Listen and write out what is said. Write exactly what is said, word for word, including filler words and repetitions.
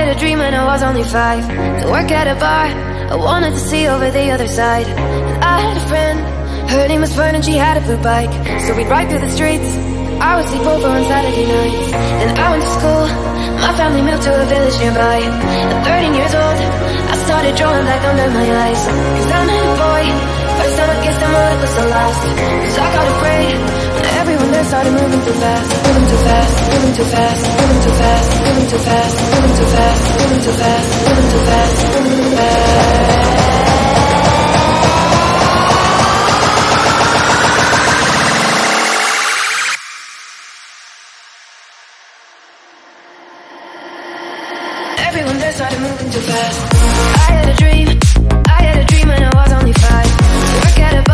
a dream when I was only five, to work at a bar I wanted to see over the other side. And I had a friend, her name was Fern, and she had a blue bike. So we'd ride through the streets, I would sleep over on Saturday nights. Then I went to school, my family moved to a village nearby. At thirteen years old, I started drawing black under my eyes. Cause I'm a boy, first time I kissed him, well it was the last. Cause I got afraid when everyone there started moving too fast. Moving too fast, moving too fast, moving too fast, moving too fast, moving too fast, moving too fast, moving too fast, moving too fast. Everyone there started moving too fast. I had a dream, I had a dream when I was only five. To work at a